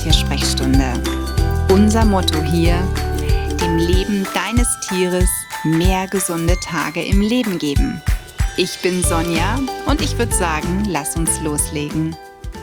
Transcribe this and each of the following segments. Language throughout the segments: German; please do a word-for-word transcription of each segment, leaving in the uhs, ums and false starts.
Tiersprechstunde. Unser Motto hier: dem Leben deines Tieres mehr gesunde Tage im Leben geben. Ich bin Sonja und ich würde sagen, lass uns loslegen.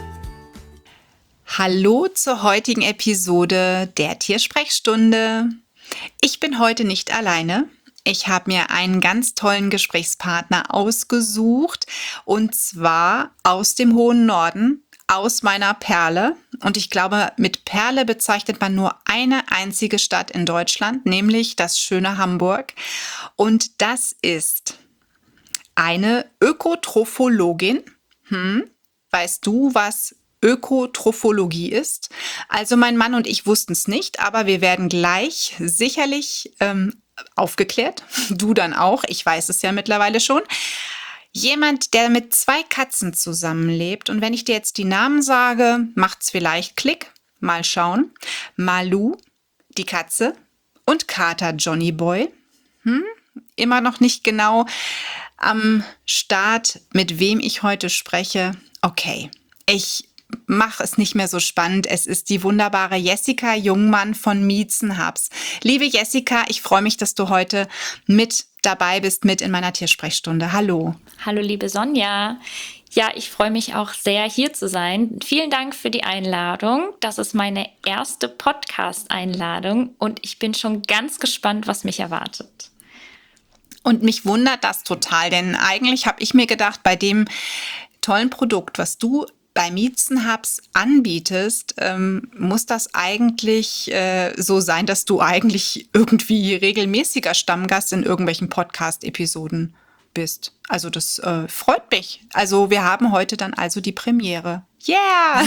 Hallo zur heutigen Episode der Tiersprechstunde. Ich bin heute nicht alleine. Ich habe mir einen ganz tollen Gesprächspartner ausgesucht und zwar aus dem hohen Norden, aus meiner Perle. Und ich glaube, mit Perle bezeichnet man nur eine einzige Stadt in Deutschland, nämlich das schöne Hamburg. Und das ist eine Ökotrophologin. Hm? Weißt du, was Ökotrophologie ist? Also mein Mann und ich wussten es nicht, aber wir werden gleich sicherlich ähm, aufgeklärt. Du dann auch. Ich weiß es ja mittlerweile schon. Jemand, der mit zwei Katzen zusammenlebt. Und wenn ich dir jetzt die Namen sage, macht's vielleicht Klick. Mal schauen. Malu, die Katze, und Kater Johnny Boy. Hm? Immer noch nicht genau am Start, mit wem ich heute spreche. Okay, ich mach es nicht mehr so spannend. Es ist die wunderbare Jessica Jungmann von Miezenhubs. Liebe Jessica, ich freue mich, dass du heute mit dabei bist, mit in meiner Tiersprechstunde. Hallo. Hallo, liebe Sonja. Ja, ich freue mich auch sehr, hier zu sein. Vielen Dank für die Einladung. Das ist meine erste Podcast-Einladung und ich bin schon ganz gespannt, was mich erwartet. Und mich wundert das total, denn eigentlich habe ich mir gedacht, bei dem tollen Produkt, was du bei Miezenhubs anbietest, ähm, muss das eigentlich äh, so sein, dass du eigentlich irgendwie regelmäßiger Stammgast in irgendwelchen Podcast-Episoden bist. Also das äh, freut mich. Also wir haben heute dann also die Premiere. Yeah!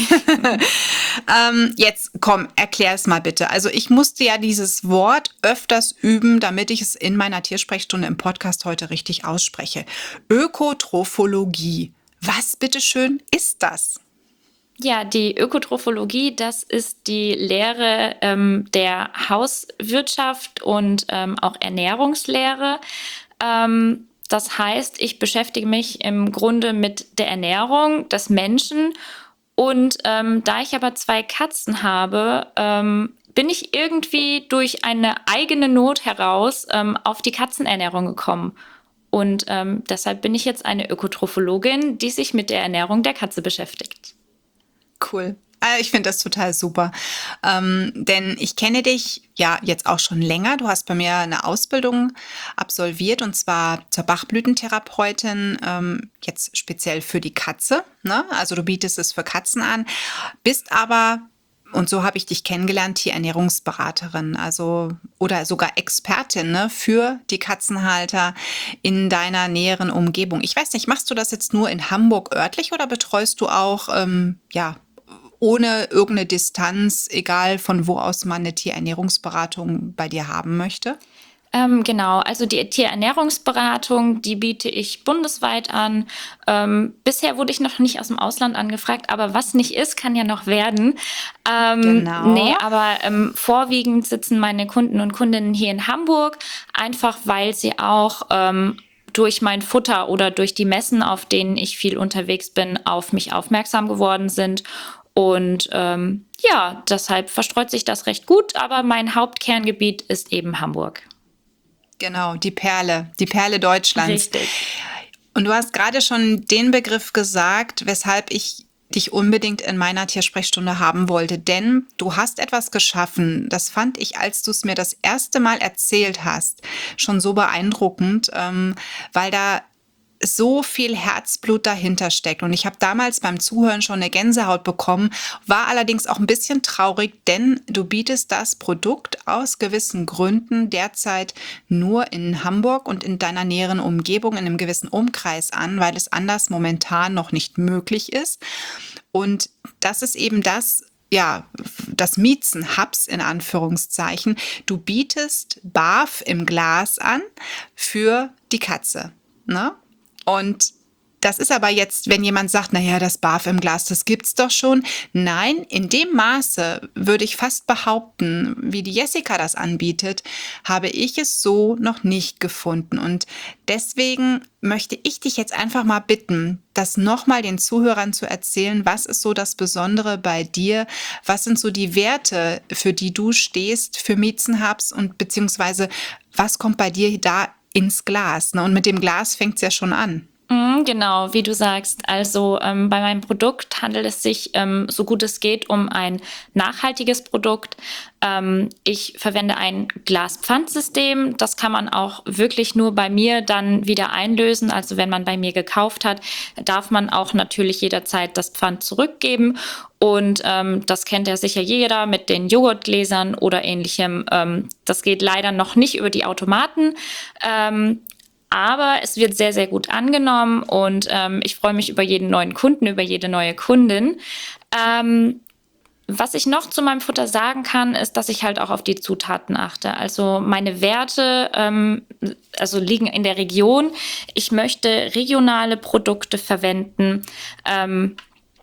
ähm, jetzt komm, erklär es mal bitte. Also ich musste ja dieses Wort öfters üben, damit ich es in meiner Tiersprechstunde im Podcast heute richtig ausspreche. Ökotrophologie. Was bitteschön ist das? Ja, die Ökotrophologie, das ist die Lehre ähm, der Hauswirtschaft und ähm, auch Ernährungslehre. Ähm, das heißt, ich beschäftige mich im Grunde mit der Ernährung des Menschen. Und ähm, da ich aber zwei Katzen habe, ähm, bin ich irgendwie durch eine eigene Not heraus ähm, auf die Katzenernährung gekommen. Und ähm, deshalb bin ich jetzt eine Ökotrophologin, die sich mit der Ernährung der Katze beschäftigt. Cool. Ich finde das total super, ähm, denn ich kenne dich ja jetzt auch schon länger. Du hast bei mir eine Ausbildung absolviert und zwar zur Bachblütentherapeutin, ähm, jetzt speziell für die Katze, ne? Also du bietest es für Katzen an, bist aber, und so habe ich dich kennengelernt, Tierernährungsberaterin, also oder sogar Expertin, ne, für die Katzenhalter in deiner näheren Umgebung. Ich weiß nicht, machst du das jetzt nur in Hamburg örtlich oder betreust du auch, ähm, ja, ohne irgendeine Distanz, egal von wo aus man eine Tierernährungsberatung bei dir haben möchte? Ähm, genau, also die Tierernährungsberatung, die biete ich bundesweit an. Ähm, bisher wurde ich noch nicht aus dem Ausland angefragt, aber was nicht ist, kann ja noch werden. Ähm, Genau. Nee, aber ähm, vorwiegend sitzen meine Kunden und Kundinnen hier in Hamburg, einfach weil sie auch ähm, durch mein Futter oder durch die Messen, auf denen ich viel unterwegs bin, auf mich aufmerksam geworden sind. Und ähm, ja, deshalb verstreut sich das recht gut, aber mein Hauptkerngebiet ist eben Hamburg. Genau, die Perle, die Perle Deutschlands. Richtig. Und du hast gerade schon den Begriff gesagt, weshalb ich dich unbedingt in meiner Tiersprechstunde haben wollte. Denn du hast etwas geschaffen, das fand ich, als du es mir das erste Mal erzählt hast, schon so beeindruckend, ähm, weil da so viel Herzblut dahinter steckt. Und ich habe damals beim Zuhören schon eine Gänsehaut bekommen, war allerdings auch ein bisschen traurig, denn du bietest das Produkt aus gewissen Gründen derzeit nur in Hamburg und in deiner näheren Umgebung, in einem gewissen Umkreis an, weil es anders momentan noch nicht möglich ist. Und das ist eben das, ja, das Miezenhubs in Anführungszeichen. Du bietest Barf im Glas an für die Katze, ne? Und Das ist aber jetzt, wenn jemand sagt, na ja, das Barf im Glas, das gibt's doch schon. Nein, in dem Maße würde ich fast behaupten, wie die Jessica das anbietet, habe ich es so noch nicht gefunden. Und deswegen möchte ich dich jetzt einfach mal bitten, das nochmal den Zuhörern zu erzählen. Was ist so das Besondere bei dir? Was sind so die Werte, für die du stehst, für Miezenhubs, und beziehungsweise was kommt bei dir da ins Glas? Ne? Und mit dem Glas fängt's ja schon an. Mm, Genau, wie du sagst. Also ähm, bei meinem Produkt handelt es sich, ähm, so gut es geht, um ein nachhaltiges Produkt. Ähm, ich verwende ein Glaspfandsystem. Das kann man auch wirklich nur bei mir dann wieder einlösen. Also wenn man bei mir gekauft hat, darf man auch natürlich jederzeit das Pfand zurückgeben. Und ähm, das kennt ja sicher jeder mit den Joghurtgläsern oder ähnlichem. Ähm, das geht leider noch nicht über die Automaten. Ähm, aber es wird sehr, sehr gut angenommen und ähm, ich freue mich über jeden neuen Kunden, über jede neue Kundin. Ähm, was ich noch zu meinem Futter sagen kann, ist, dass ich halt auch auf die Zutaten achte. Also meine Werte ähm, also liegen in der Region. Ich möchte regionale Produkte verwenden ähm,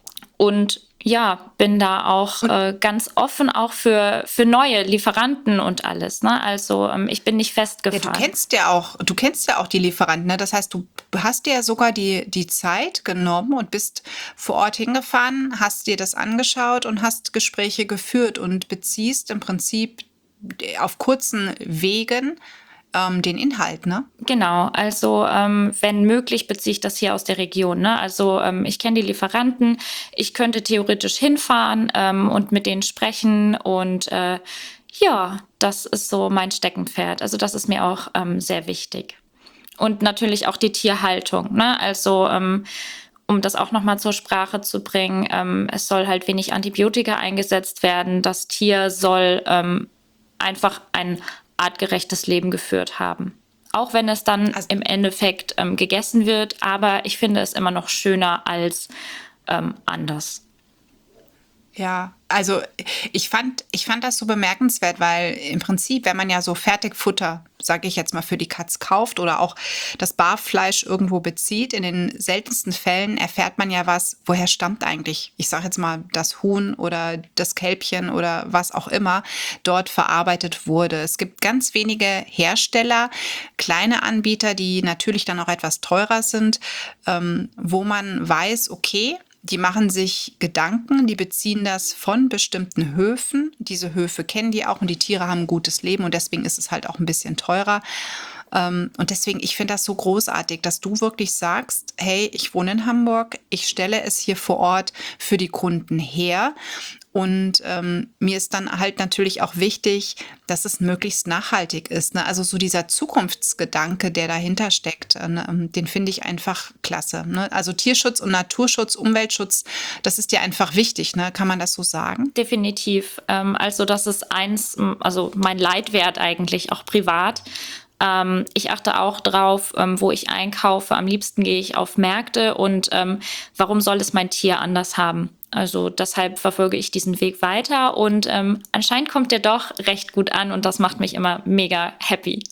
und ja, bin da auch äh, ganz offen auch für, für neue Lieferanten und alles. Ne? Also ähm, ich bin nicht Ja, du festgefahren. kennst ja auch, du kennst ja auch die Lieferanten, ne? Das heißt, du hast dir ja sogar die, die Zeit genommen und bist vor Ort hingefahren, hast dir das angeschaut und hast Gespräche geführt und beziehst im Prinzip auf kurzen Wegen ähm, den Inhalt, ne? Genau, also ähm, wenn möglich beziehe ich das hier aus der Region. Ne? Also ähm, ich kenne die Lieferanten, ich könnte theoretisch hinfahren ähm, und mit denen sprechen und äh, ja, das ist so mein Steckenpferd. Also das ist mir auch ähm, sehr wichtig. Und natürlich auch die Tierhaltung. Ne? Also ähm, um das auch nochmal zur Sprache zu bringen, ähm, es soll halt wenig Antibiotika eingesetzt werden. Das Tier soll ähm, einfach ein artgerechtes Leben geführt haben. Auch wenn es dann Also, im Endeffekt ähm, gegessen wird, aber ich finde es immer noch schöner als ähm, anders. ja, also ich fand, ich fand das so bemerkenswert, weil im Prinzip, wenn man ja so Fertigfutter, sage ich jetzt mal, für die Katz kauft oder auch das Barfleisch irgendwo bezieht, in den seltensten Fällen erfährt man ja was, woher stammt eigentlich, ich sage jetzt mal, das Huhn oder das Kälbchen oder was auch immer dort verarbeitet wurde. Es gibt ganz wenige Hersteller, kleine Anbieter, die natürlich dann auch etwas teurer sind, ähm, wo man weiß, okay, die machen sich Gedanken, die beziehen das von bestimmten Höfen. Diese Höfe kennen die auch und die Tiere haben ein gutes Leben und deswegen ist es halt auch ein bisschen teurer. Ähm, und deswegen, ich finde das so großartig, dass du wirklich sagst, hey, ich wohne in Hamburg, ich stelle es hier vor Ort für die Kunden her. Und ähm, mir ist dann halt natürlich auch wichtig, dass es möglichst nachhaltig ist. Ne? Also so dieser Zukunftsgedanke, der dahinter steckt, äh, ne, ähm, den finde ich einfach klasse. Ne? Also Tierschutz und Naturschutz, Umweltschutz, das ist dir einfach wichtig, ne? Kann man das so sagen? Definitiv. Ähm, also das ist eins, m, also mein Leitwert eigentlich, auch privat. Ähm, ich achte auch drauf, ähm, wo ich einkaufe. Am liebsten gehe ich auf Märkte und ähm, warum soll es mein Tier anders haben? Also deshalb verfolge ich diesen Weg weiter und ähm, anscheinend kommt der doch recht gut an und das macht mich immer mega happy.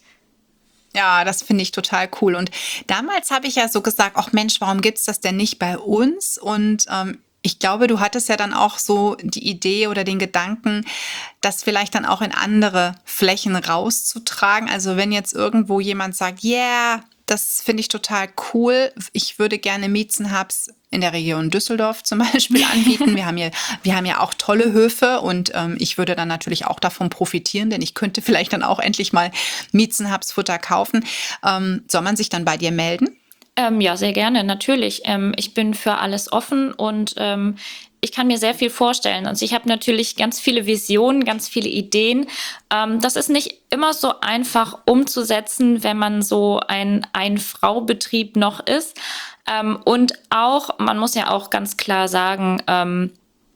Ja, das finde ich total cool. Und damals habe ich ja so gesagt, ach Mensch, warum gibt's das denn nicht bei uns? Und ähm, ich glaube, du hattest ja dann auch so die Idee oder den Gedanken, das vielleicht dann auch in andere Flächen rauszutragen. Also wenn jetzt irgendwo jemand sagt, yeah, das finde ich total cool. Ich würde gerne Miezenhubs in der Region Düsseldorf zum Beispiel anbieten. Wir haben ja, wir haben ja auch tolle Höfe und ähm, ich würde dann natürlich auch davon profitieren, denn ich könnte vielleicht dann auch endlich mal Miezenhubs Futter kaufen. Ähm, soll man sich dann bei dir melden? Ähm, ja, sehr gerne, natürlich. Ähm, ich bin für alles offen und ähm, ich kann mir sehr viel vorstellen. Also ich habe natürlich ganz viele Visionen, ganz viele Ideen. Ähm, das ist nicht immer so einfach umzusetzen, wenn man so ein Ein-Frau-Betrieb noch ist. Ähm, und auch, man muss ja auch ganz klar sagen, ähm,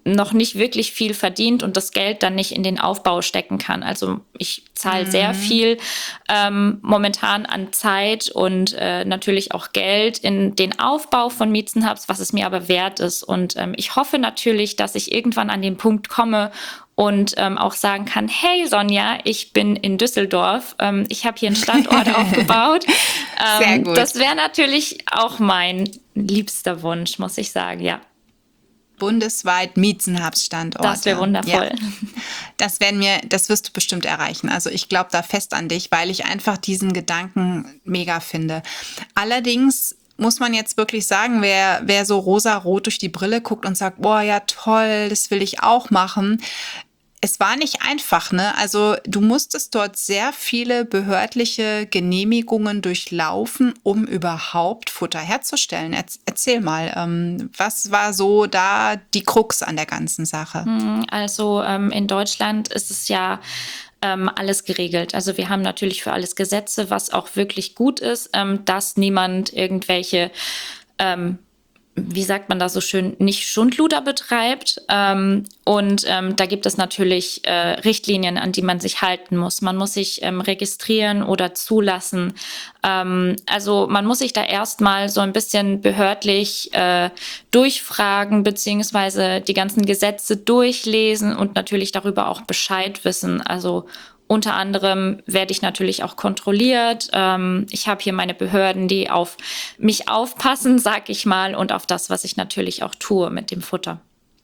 noch nicht wirklich viel verdient und das Geld dann nicht in den Aufbau stecken kann. Also ich zahle mhm. sehr viel ähm, momentan an Zeit und äh, natürlich auch Geld in den Aufbau von Miezenhubs, was es mir aber wert ist. Und ähm, ich hoffe natürlich, dass ich irgendwann an den Punkt komme und ähm, auch sagen kann, hey Sonja, ich bin in Düsseldorf, ähm, ich habe hier einen Standort aufgebaut. Ähm, Sehr gut. Das wäre natürlich auch mein liebster Wunsch, muss ich sagen, ja. Bundesweit Miezenhubs-Standorte. Das wäre wundervoll. Ja. Das werden wir, das wirst du bestimmt erreichen. Also ich glaube da fest an dich, weil ich einfach diesen Gedanken mega finde. Allerdings muss man jetzt wirklich sagen, wer, wer so rosa-rot durch die Brille guckt und sagt, boah, ja toll, das will ich auch machen. Es war nicht einfach, ne? Also du musstest dort sehr viele behördliche Genehmigungen durchlaufen, um überhaupt Futter herzustellen. Erzähl mal, ähm, was war so da die Krux an der ganzen Sache? Also ähm, in Deutschland ist es ja ähm, alles geregelt. Also wir haben natürlich für alles Gesetze, was auch wirklich gut ist, ähm, dass niemand irgendwelche ähm, wie sagt man da so schön, nicht Schundluder betreibt. Ähm, und ähm, da gibt es natürlich äh, Richtlinien, an die man sich halten muss. Man muss sich ähm, registrieren oder zulassen. Ähm, also man muss sich da erstmal so ein bisschen behördlich äh, durchfragen, beziehungsweise die ganzen Gesetze durchlesen und natürlich darüber auch Bescheid wissen. Also unter anderem werde ich natürlich auch kontrolliert. Ähm, ich habe hier meine Behörden, die auf mich aufpassen, sag ich mal, und auf das, was ich natürlich auch tue mit dem Futter.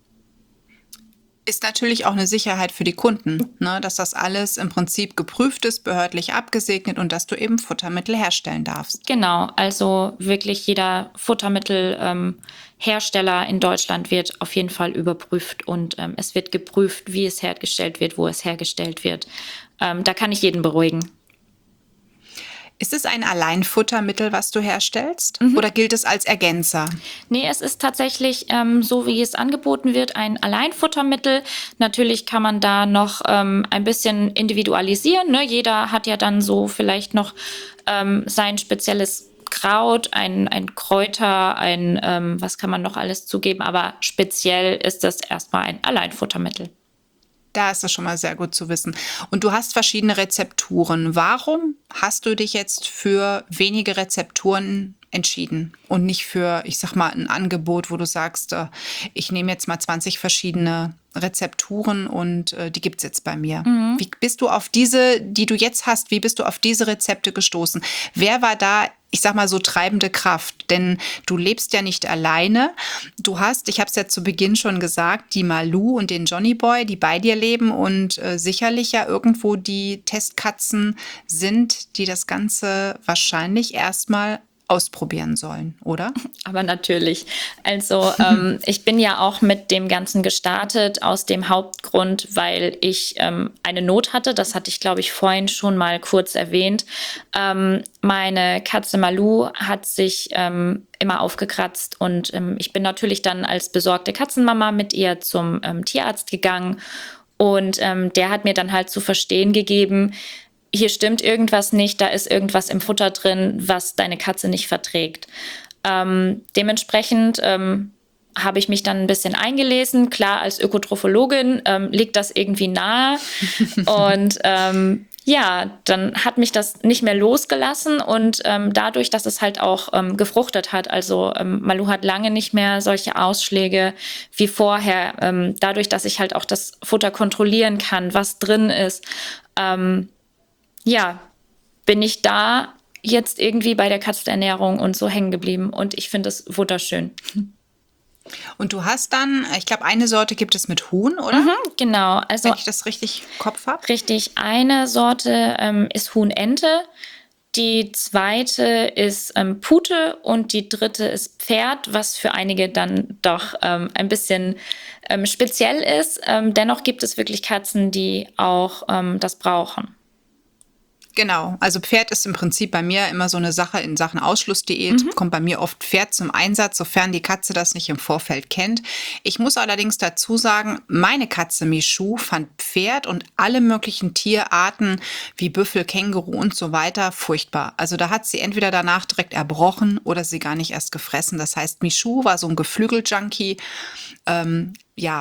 Ist natürlich auch eine Sicherheit für die Kunden, ne, dass das alles im Prinzip geprüft ist, behördlich abgesegnet und dass du eben Futtermittel herstellen darfst. Genau, also wirklich jeder Futtermittelhersteller ähm, in Deutschland wird auf jeden Fall überprüft und ähm, es wird geprüft, wie es hergestellt wird, wo es hergestellt wird. Ähm, da kann ich jeden beruhigen. Ist es ein Alleinfuttermittel, was du herstellst? Mhm. Oder gilt es als Ergänzer? Nee, es ist tatsächlich, ähm, so wie es angeboten wird, ein Alleinfuttermittel. Natürlich kann man da noch ähm, ein bisschen individualisieren. Ne? Jeder hat ja dann so vielleicht noch ähm, sein spezielles Kraut, ein, ein Kräuter, ein, ähm, was kann man noch alles zugeben. Aber speziell ist das erstmal ein Alleinfuttermittel. Da ist das schon mal sehr gut zu wissen. Und du hast verschiedene Rezepturen. Warum hast du dich jetzt für wenige Rezepturen entschieden und nicht für, ich sag mal, ein Angebot, wo du sagst, ich nehme jetzt mal zwanzig verschiedene Rezepturen und äh, die gibt's jetzt bei mir. Mhm. Wie bist du auf diese, die du jetzt hast, wie bist du auf diese Rezepte gestoßen? Wer war da, ich sag mal, so treibende Kraft? Denn du lebst ja nicht alleine. Du hast, ich habe es ja zu Beginn schon gesagt, die Malu und den Johnny Boy, die bei dir leben und äh, sicherlich ja irgendwo die Testkatzen sind, die das Ganze wahrscheinlich erstmal ausprobieren sollen, oder? Aber natürlich. Also ähm, ich bin ja auch mit dem Ganzen gestartet aus dem Hauptgrund, weil ich ähm, eine Not hatte. Das hatte ich, glaube ich, vorhin schon mal kurz erwähnt. Ähm, meine Katze Malu hat sich ähm, immer aufgekratzt und ähm, ich bin natürlich dann als besorgte Katzenmama mit ihr zum ähm, Tierarzt gegangen und ähm, der hat mir dann halt zu verstehen gegeben, hier stimmt irgendwas nicht, da ist irgendwas im Futter drin, was deine Katze nicht verträgt. Ähm, dementsprechend ähm, habe ich mich dann ein bisschen eingelesen. Klar, als Ökotrophologin ähm, liegt das irgendwie nahe. Und ähm, ja, dann hat mich das nicht mehr losgelassen. Und ähm, dadurch, dass es halt auch ähm, gefruchtet hat, also ähm, Malu hat lange nicht mehr solche Ausschläge wie vorher. Ähm, dadurch, dass ich halt auch das Futter kontrollieren kann, was drin ist, ähm, ja, bin ich da jetzt irgendwie bei der Katzenernährung und so hängen geblieben und ich finde es wunderschön. Und du hast dann, ich glaube, eine Sorte gibt es mit Huhn, oder? Mhm, genau. Also, wenn ich das richtig im Kopf habe. Richtig. Eine Sorte ähm, ist Huhn-Ente, die zweite ist ähm, Pute und die dritte ist Pferd, was für einige dann doch ähm, ein bisschen ähm, speziell ist. Ähm, dennoch gibt es wirklich Katzen, die auch ähm, das brauchen. Genau, also Pferd ist im Prinzip bei mir immer so eine Sache in Sachen Ausschlussdiät. Mhm. Kommt bei mir oft Pferd zum Einsatz, sofern die Katze das nicht im Vorfeld kennt. Ich muss allerdings dazu sagen, meine Katze Michu fand Pferd und alle möglichen Tierarten wie Büffel, Känguru und so weiter furchtbar. Also da hat sie entweder danach direkt erbrochen oder sie gar nicht erst gefressen. Das heißt, Michu war so ein Geflügeljunkie. Ähm, ja,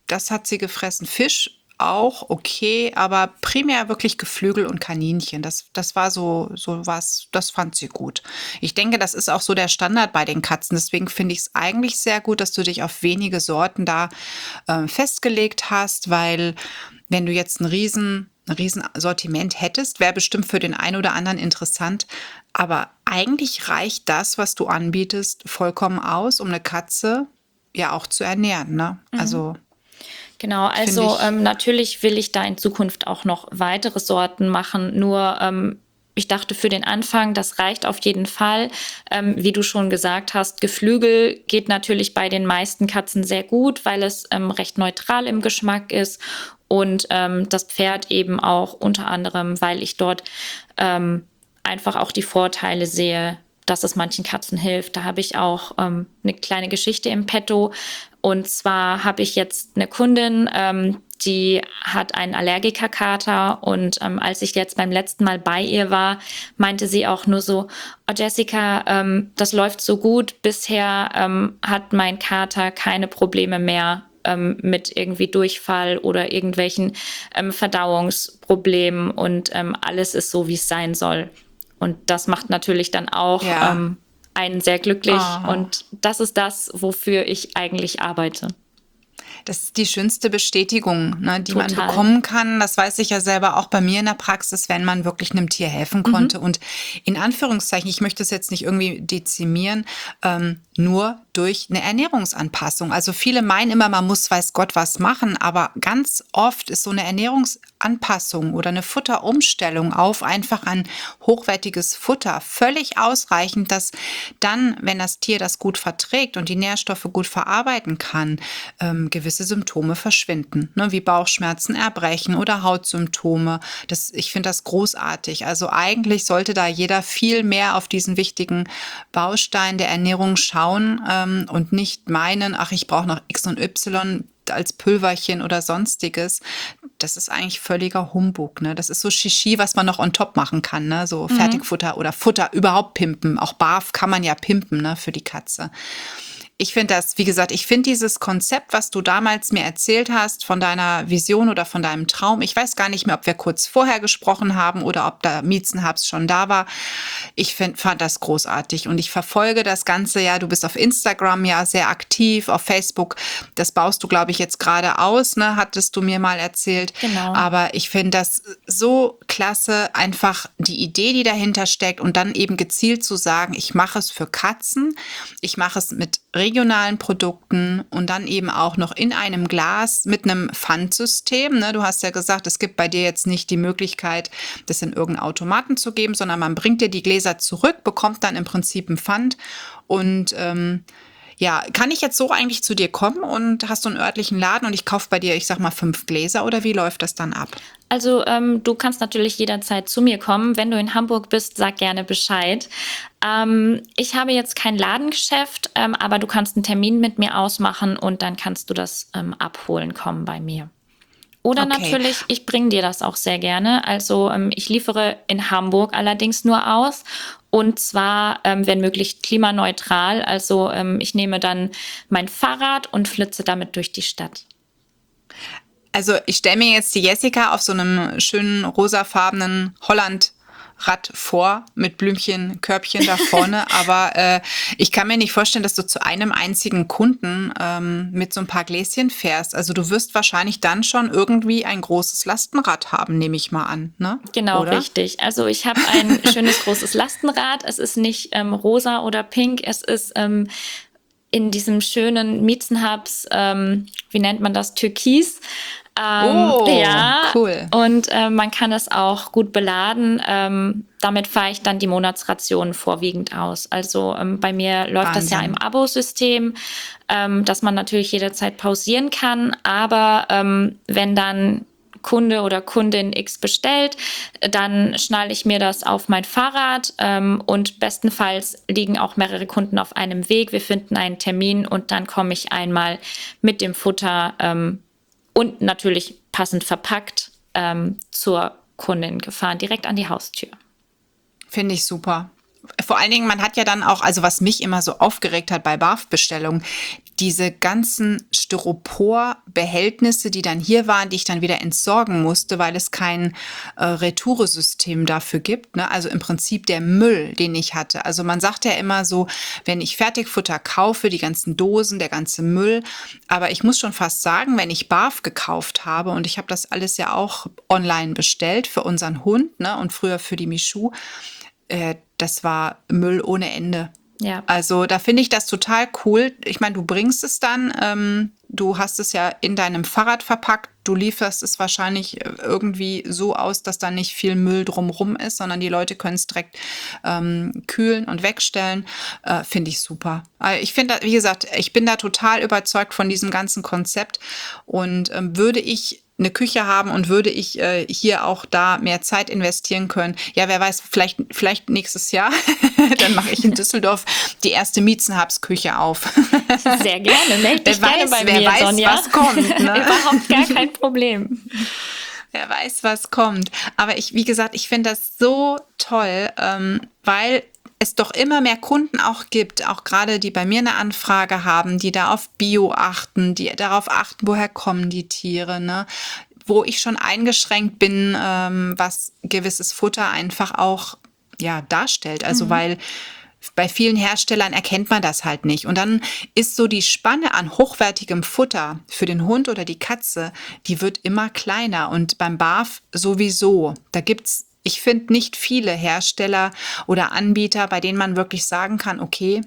das hat sie gefressen. Fisch auch okay, aber primär wirklich Geflügel und Kaninchen. Das, das war so, so was, das fand sie gut. Ich denke, das ist auch so der Standard bei den Katzen. Deswegen finde ich es eigentlich sehr gut, dass du dich auf wenige Sorten da äh, festgelegt hast, weil wenn du jetzt ein riesen, ein riesen Sortiment hättest, wäre bestimmt für den einen oder anderen interessant. Aber eigentlich reicht das, was du anbietest, vollkommen aus, um eine Katze ja auch zu ernähren, ne? Also Genau, finde also ich, ähm, natürlich will ich da in Zukunft auch noch weitere Sorten machen. Nur ähm, ich dachte für den Anfang, das reicht auf jeden Fall. Ähm, wie du schon gesagt hast, Geflügel geht natürlich bei den meisten Katzen sehr gut, weil es ähm, recht neutral im Geschmack ist. Und ähm, das Pferd eben auch unter anderem, weil ich dort ähm, einfach auch die Vorteile sehe, dass es manchen Katzen hilft. Da habe ich auch ähm, eine kleine Geschichte im Petto. Und zwar habe ich jetzt eine Kundin, ähm, die hat einen Allergikerkater. Und ähm, als ich jetzt beim letzten Mal bei ihr war, meinte sie auch nur so, oh Jessica, ähm, das läuft so gut. Bisher ähm, hat mein Kater keine Probleme mehr ähm, mit irgendwie Durchfall oder irgendwelchen ähm, Verdauungsproblemen. Und ähm, alles ist so, wie es sein soll. Und das macht natürlich dann auch ja. ähm, einen sehr glücklich. Oh. Und das ist das, wofür ich eigentlich arbeite. Das ist die schönste Bestätigung, ne, die man Total. bekommen kann. Das weiß ich ja selber auch bei mir in der Praxis, wenn man wirklich einem Tier helfen konnte. Mhm. Und in Anführungszeichen, ich möchte es jetzt nicht irgendwie dezimieren, ähm, nur durch eine Ernährungsanpassung. Also viele meinen immer, man muss weiß Gott was machen, aber ganz oft ist so eine Ernährungsanpassung oder eine Futterumstellung auf einfach ein hochwertiges Futter völlig ausreichend, dass dann, wenn das Tier das gut verträgt und die Nährstoffe gut verarbeiten kann, ähm, gewisse Symptome verschwinden, ne, wie Bauchschmerzen, Erbrechen oder Hautsymptome. Das, ich finde das großartig. Also eigentlich sollte da jeder viel mehr auf diesen wichtigen Baustein der Ernährung schauen ähm, und nicht meinen, ach, ich brauche noch X und Y als Pülverchen oder sonstiges. Das ist eigentlich völliger Humbug. Ne? Das ist so Shishi, was man noch on top machen kann. Ne? So Mhm. Fertigfutter oder Futter überhaupt pimpen. Auch Barf kann man ja pimpen, ne, für die Katze. Ich finde das, wie gesagt, ich finde dieses Konzept, was du damals mir erzählt hast, von deiner Vision oder von deinem Traum, ich weiß gar nicht mehr, ob wir kurz vorher gesprochen haben oder ob da Miezenhubs schon da war. Ich find, fand das großartig und ich verfolge das Ganze ja. Du bist auf Instagram ja sehr aktiv, auf Facebook, das baust du, glaube ich, jetzt gerade aus, ne, hattest du mir mal erzählt. Genau. Aber ich finde das so klasse, einfach die Idee, die dahinter steckt und dann eben gezielt zu sagen, ich mache es für Katzen, ich mache es mit regionalen Produkten und dann eben auch noch in einem Glas mit einem Pfandsystem. Ne? Du hast ja gesagt, es gibt bei dir jetzt nicht die Möglichkeit, das in irgendeinen Automaten zu geben, sondern man bringt dir die Gläser zurück, bekommt dann im Prinzip ein Pfand. Und ähm, ja, kann ich jetzt so eigentlich zu dir kommen und hast du einen örtlichen Laden und ich kaufe bei dir, ich sag mal, fünf Gläser oder wie läuft das dann ab? Also ähm, du kannst natürlich jederzeit zu mir kommen. Wenn du in Hamburg bist, sag gerne Bescheid. Ähm, ich habe jetzt kein Ladengeschäft, ähm, aber du kannst einen Termin mit mir ausmachen und dann kannst du das ähm, abholen kommen bei mir. Oder Okay. natürlich, ich bringe dir das auch sehr gerne. Also ähm, ich liefere in Hamburg allerdings nur aus. Und zwar, ähm, wenn möglich, klimaneutral. Also ähm, ich nehme dann mein Fahrrad und flitze damit durch die Stadt. Also ich stelle mir jetzt die Jessica auf so einem schönen rosafarbenen Holland-Rad vor mit Blümchen, Körbchen da vorne. Aber äh, ich kann mir nicht vorstellen, dass du zu einem einzigen Kunden ähm, mit so ein paar Gläschen fährst. Also du wirst wahrscheinlich dann schon irgendwie ein großes Lastenrad haben, nehme ich mal an, ne? Genau, Oder? richtig. Also ich habe ein schönes großes Lastenrad. Es ist nicht ähm, rosa oder pink. Es ist ähm, in diesem schönen Miezenhubs, ähm, wie nennt man das, Türkis. Ähm, Oh, ja, cool. und äh, man kann es auch gut beladen. Ähm, damit fahre ich dann die Monatsrationen vorwiegend aus. Also ähm, bei mir läuft das ja im Wahnsinn. Abosystem, ähm, dass man natürlich jederzeit pausieren kann. Aber ähm, wenn dann Kunde oder Kundin X bestellt, dann schnalle ich mir das auf mein Fahrrad ähm, und bestenfalls liegen auch mehrere Kunden auf einem Weg. Wir finden einen Termin und dann komme ich einmal mit dem Futter ähm, und natürlich passend verpackt ähm, zur Kundin gefahren, direkt an die Haustür. Finde ich super. Vor allen Dingen, man hat ja dann auch, also was mich immer so aufgeregt hat bei Barf-Bestellungen, diese ganzen Styropor-Behältnisse, die dann hier waren, die ich dann wieder entsorgen musste, weil es kein äh, Retouresystem dafür gibt. Ne? Also im Prinzip der Müll, den ich hatte. Also man sagt ja immer so, wenn ich Fertigfutter kaufe, die ganzen Dosen, der ganze Müll. Aber ich muss schon fast sagen, wenn ich Barf gekauft habe, und ich habe das alles ja auch online bestellt für unseren Hund, ne? Und früher für die Michu, äh, das war Müll ohne Ende. Ja. Also da finde ich das total cool. Ich meine, du bringst es dann, ähm, du hast es ja in deinem Fahrrad verpackt, du lieferst es wahrscheinlich irgendwie so aus, dass da nicht viel Müll drumrum ist, sondern die Leute können es direkt ähm, kühlen und wegstellen. Äh, finde ich super. Also ich finde, wie gesagt, ich bin da total überzeugt von diesem ganzen Konzept und ähm, würde ich eine Küche haben und würde ich äh, hier auch da mehr Zeit investieren können. Ja, wer weiß, vielleicht, vielleicht nächstes Jahr, dann mache ich in Düsseldorf die erste Miezenhabs-Küche auf. Sehr gerne, melde dich wer gerne weiß, bei wer mir, weiß, Sonja. was kommt. Ne? Überhaupt gar kein Problem. Wer weiß, was kommt. Aber ich, wie gesagt, ich finde das so toll, ähm, weil es doch immer mehr Kunden auch gibt, auch gerade die bei mir eine Anfrage haben, die da auf Bio achten, die darauf achten, woher kommen die Tiere, ne? Wo ich schon eingeschränkt bin, ähm, was gewisses Futter einfach auch ja, darstellt. Also mhm. weil bei vielen Herstellern erkennt man das halt nicht. Und dann ist so die Spanne an hochwertigem Futter für den Hund oder die Katze, die wird immer kleiner. Und beim Barf sowieso. Da gibt's, ich finde, nicht viele Hersteller oder Anbieter, bei denen man wirklich sagen kann, okay,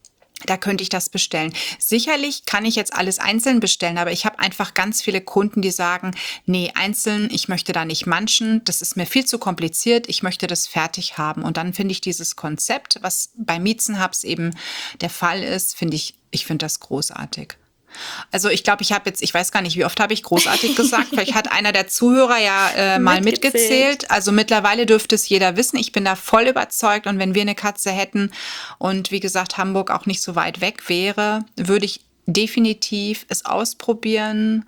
da könnte ich das bestellen. Sicherlich kann ich jetzt alles einzeln bestellen, aber ich habe einfach ganz viele Kunden, die sagen, nee, einzeln, ich möchte da nicht manchen, das ist mir viel zu kompliziert, ich möchte das fertig haben. Und dann finde ich dieses Konzept, was bei Miezenhabs eben der Fall ist, finde ich, ich finde das großartig. Also ich glaube, ich habe jetzt, ich weiß gar nicht, wie oft habe ich großartig gesagt. Vielleicht hat einer der Zuhörer ja äh, mal mitgezählt. mitgezählt. Also mittlerweile dürfte es jeder wissen. Ich bin da voll überzeugt. Und wenn wir eine Katze hätten und wie gesagt Hamburg auch nicht so weit weg wäre, würde ich definitiv es ausprobieren.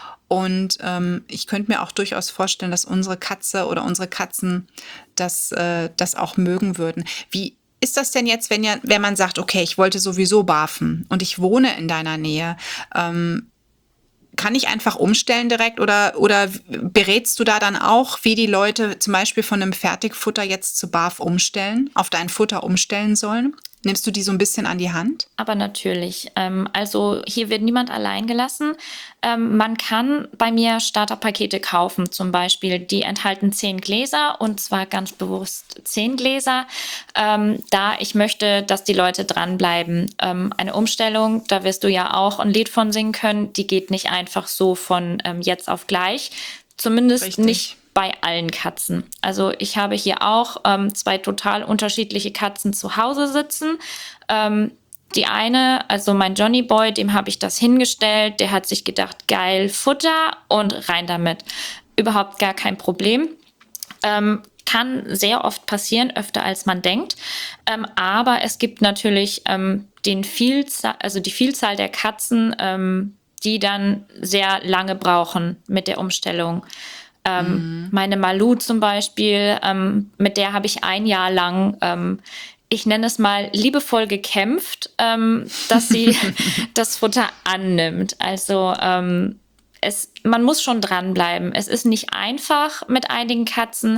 Und ähm, ich könnte mir auch durchaus vorstellen, dass unsere Katze oder unsere Katzen das, äh, das auch mögen würden. Wie ist das denn jetzt, wenn, ja, wenn man sagt, okay, ich wollte sowieso barfen und ich wohne in deiner Nähe, ähm, kann ich einfach umstellen direkt oder, oder berätst du da dann auch, wie die Leute zum Beispiel von einem Fertigfutter jetzt zu Barf umstellen, auf dein Futter umstellen sollen? Nimmst du die so ein bisschen an die Hand? Aber natürlich. Ähm, also hier wird niemand allein gelassen. Ähm, man kann bei mir Starterpakete kaufen, zum Beispiel. Die enthalten zehn Gläser und zwar ganz bewusst zehn Gläser, ähm, da ich möchte, dass die Leute dranbleiben. Ähm, eine Umstellung, da wirst du ja auch ein Lied von singen können, die geht nicht einfach so von ähm, jetzt auf gleich. Zumindest Richtig. nicht bei allen Katzen. Also ich habe hier auch ähm, zwei total unterschiedliche Katzen zu Hause sitzen. Ähm, die eine, also mein Johnny Boy, dem habe ich das hingestellt. Der hat sich gedacht, geil, Futter und rein damit. Überhaupt gar kein Problem. Ähm, kann sehr oft passieren, öfter als man denkt. Ähm, aber es gibt natürlich ähm, den Vielzahl, also die Vielzahl der Katzen, ähm, die dann sehr lange brauchen mit der Umstellung. Ähm, mhm. Meine Malu zum Beispiel, ähm, mit der habe ich ein Jahr lang, ähm, ich nenne es mal liebevoll gekämpft, ähm, dass sie das Futter annimmt. Also ähm, es, man muss schon dranbleiben. Es ist nicht einfach mit einigen Katzen,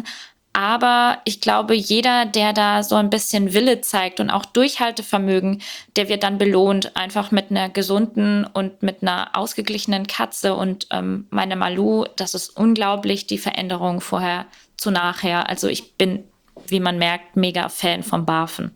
aber ich glaube, jeder, der da so ein bisschen Wille zeigt und auch Durchhaltevermögen, der wird dann belohnt, einfach mit einer gesunden und mit einer ausgeglichenen Katze. Und ähm, meine Malu, das ist unglaublich, die Veränderung vorher zu nachher. Also ich bin, wie man merkt, mega Fan vom Barfen.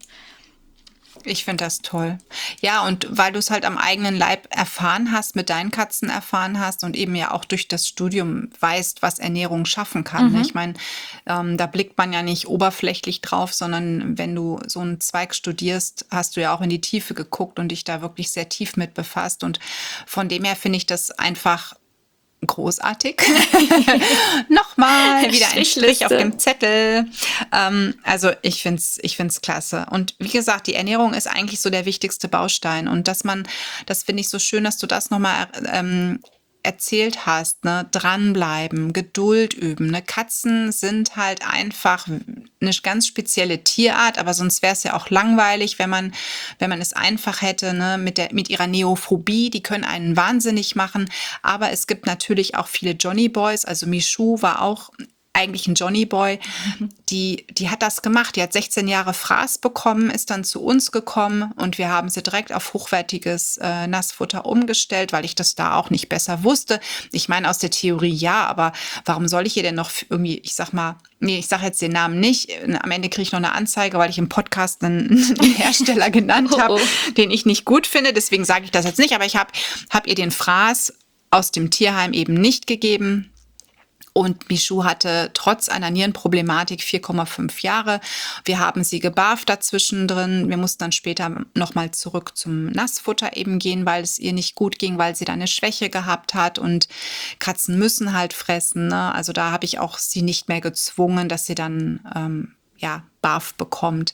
Ich finde das toll. Ja, und weil du es halt am eigenen Leib erfahren hast, mit deinen Katzen erfahren hast und eben ja auch durch das Studium weißt, was Ernährung schaffen kann. Mhm. Ich meine, ähm, da blickt man ja nicht oberflächlich drauf, sondern wenn du so einen Zweig studierst, hast du ja auch in die Tiefe geguckt und dich da wirklich sehr tief mit befasst. Und von dem her finde ich das einfach großartig. Nochmal wieder ein Strich auf dem Zettel. Ähm, also ich finde es ich find's klasse. Und wie gesagt, die Ernährung ist eigentlich so der wichtigste Baustein. Und dass man, das finde ich so schön, dass du das nochmal ähm, erzählt hast, ne? Dranbleiben, Geduld üben. Ne? Katzen sind halt einfach eine ganz spezielle Tierart, aber sonst wäre es ja auch langweilig, wenn man, wenn man es einfach hätte, ne, mit der, mit ihrer Neophobie, die können einen wahnsinnig machen. Aber es gibt natürlich auch viele Johnny Boys, also Michou war auch eigentlich ein Johnny Boy, die, die hat das gemacht. Die hat sechzehn Jahre Fraß bekommen, ist dann zu uns gekommen und wir haben sie direkt auf hochwertiges äh, Nassfutter umgestellt, weil ich das da auch nicht besser wusste. Ich meine, aus der Theorie ja, aber warum soll ich ihr denn noch irgendwie, ich sag mal, nee, ich sage jetzt den Namen nicht. Am Ende kriege ich noch eine Anzeige, weil ich im Podcast einen, einen Hersteller genannt habe, oh oh. den ich nicht gut finde. Deswegen sage ich das jetzt nicht. Aber ich habe hab ihr den Fraß aus dem Tierheim eben nicht gegeben. Und Michou hatte trotz einer Nierenproblematik vier Komma fünf Jahre. Wir haben sie gebarft dazwischen drin. Wir mussten dann später nochmal zurück zum Nassfutter eben gehen, weil es ihr nicht gut ging, weil sie da eine Schwäche gehabt hat. Und Katzen müssen halt fressen, ne? Also da habe ich auch sie nicht mehr gezwungen, dass sie dann ähm, ja, Barf bekommt.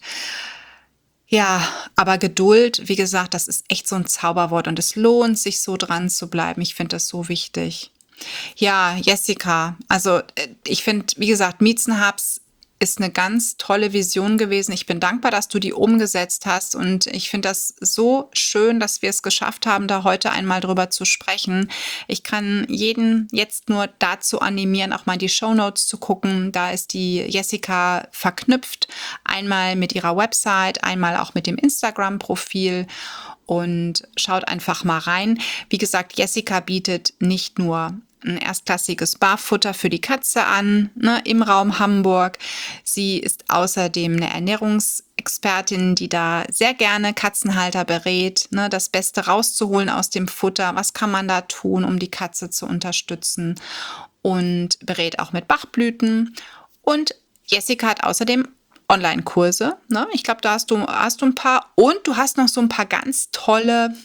Ja, aber Geduld, wie gesagt, das ist echt so ein Zauberwort. Und es lohnt sich, so dran zu bleiben. Ich finde das so wichtig. Ja, Jessica, also ich finde, wie gesagt, Miezenhubs ist eine ganz tolle Vision gewesen. Ich bin dankbar, dass du die umgesetzt hast und ich finde das so schön, dass wir es geschafft haben, da heute einmal drüber zu sprechen. Ich kann jeden jetzt nur dazu animieren, auch mal in die Shownotes zu gucken. Da ist die Jessica verknüpft, einmal mit ihrer Website, einmal auch mit dem Instagram-Profil. Und schaut einfach mal rein. Wie gesagt, Jessica bietet nicht nur ein erstklassiges Barfutter für die Katze an, ne, im Raum Hamburg. Sie ist außerdem eine Ernährungsexpertin, die da sehr gerne Katzenhalter berät, ne, das Beste rauszuholen aus dem Futter. Was kann man da tun, um die Katze zu unterstützen? Und berät auch mit Bachblüten. Und Jessica hat außerdem Online-Kurse, ne? Ich glaube, da hast du, hast du ein paar und du hast noch so ein paar ganz tolle,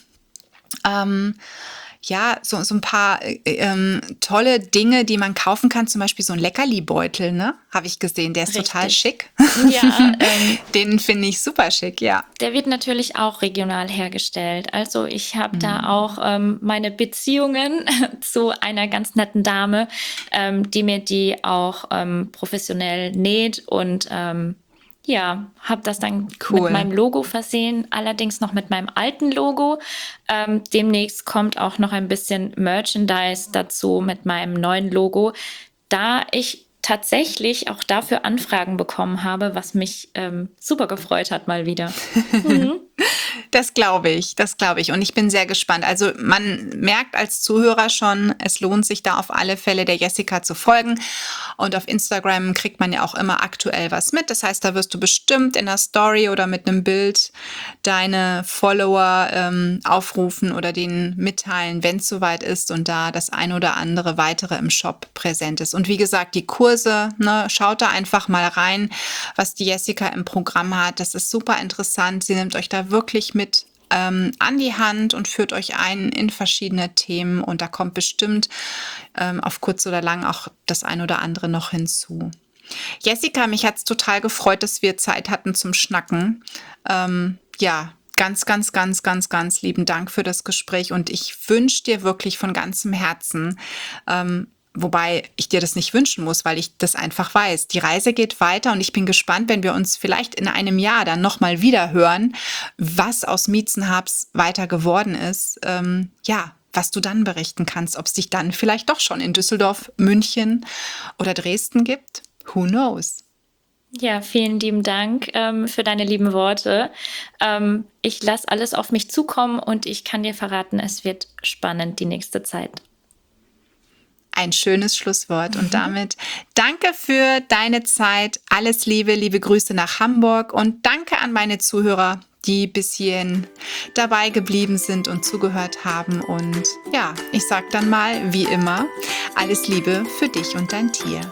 ähm, ja, so, so ein paar ähm, tolle Dinge, die man kaufen kann. Zum Beispiel so ein Leckerli-Beutel, ne? Habe ich gesehen. Der ist Richtig. Total schick. Ja, ähm, den finde ich super schick, ja. Der wird natürlich auch regional hergestellt. Also ich habe mhm. da auch ähm, meine Beziehungen zu einer ganz netten Dame, ähm, die mir die auch ähm, professionell näht und ähm, ja, habe das dann cool. mit meinem Logo versehen, allerdings noch mit meinem alten Logo. Ähm, demnächst kommt auch noch ein bisschen Merchandise dazu mit meinem neuen Logo, da ich tatsächlich auch dafür Anfragen bekommen habe, was mich ähm, super gefreut hat mal wieder. Mhm. Das glaube ich, das glaube ich. Und ich bin sehr gespannt. Also man merkt als Zuhörer schon, es lohnt sich da auf alle Fälle der Jessica zu folgen. Und auf Instagram kriegt man ja auch immer aktuell was mit. Das heißt, da wirst du bestimmt in einer Story oder mit einem Bild deine Follower ähm, aufrufen oder denen mitteilen, wenn es soweit ist und da das ein oder andere weitere im Shop präsent ist. Und wie gesagt, die Kurse, ne, schaut da einfach mal rein, was die Jessica im Programm hat. Das ist super interessant. Sie nimmt euch da wirklich mit ähm, an die Hand und führt euch ein in verschiedene Themen. Und da kommt bestimmt ähm, auf kurz oder lang auch das ein oder andere noch hinzu. Jessica, mich hat es total gefreut, dass wir Zeit hatten zum Schnacken. Ähm, ja, ganz, ganz, ganz, ganz, ganz lieben Dank für das Gespräch. Und ich wünsche dir wirklich von ganzem Herzen, ähm, wobei ich dir das nicht wünschen muss, weil ich das einfach weiß. Die Reise geht weiter und ich bin gespannt, wenn wir uns vielleicht in einem Jahr dann nochmal wieder hören, was aus Miezenhubs weiter geworden ist. Ähm, ja, was du dann berichten kannst, ob es dich dann vielleicht doch schon in Düsseldorf, München oder Dresden gibt. Who knows? Ja, vielen lieben Dank ähm, für deine lieben Worte. Ähm, ich lasse alles auf mich zukommen und ich kann dir verraten, es wird spannend die nächste Zeit. Ein schönes Schlusswort. Und damit danke für deine Zeit. Alles Liebe, liebe Grüße nach Hamburg und danke an meine Zuhörer, die bis hierhin dabei geblieben sind und zugehört haben. Und ja, ich sag dann mal, wie immer, alles Liebe für dich und dein Tier.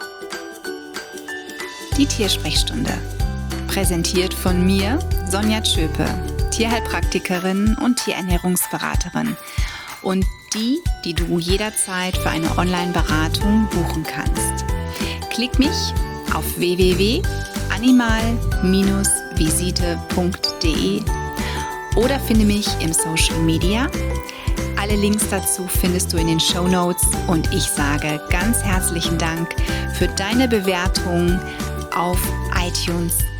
Die Tiersprechstunde. Präsentiert von mir, Sonja Tschöpe, Tierheilpraktikerin und Tierernährungsberaterin. Und die, die du jederzeit für eine Online-Beratung buchen kannst. Klick mich auf w w w punkt animal visite punkt d e oder finde mich im Social Media. Alle Links dazu findest du in den Shownotes und ich sage ganz herzlichen Dank für deine Bewertung auf iTunes.